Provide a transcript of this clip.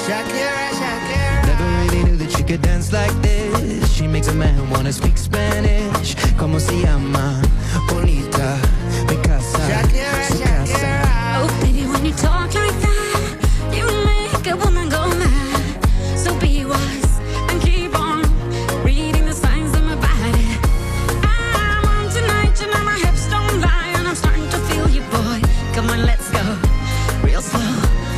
Shakira, Shakira. Never really knew that she could dance like this. She makes a man wanna speak Spanish. Como se llama? Bonita.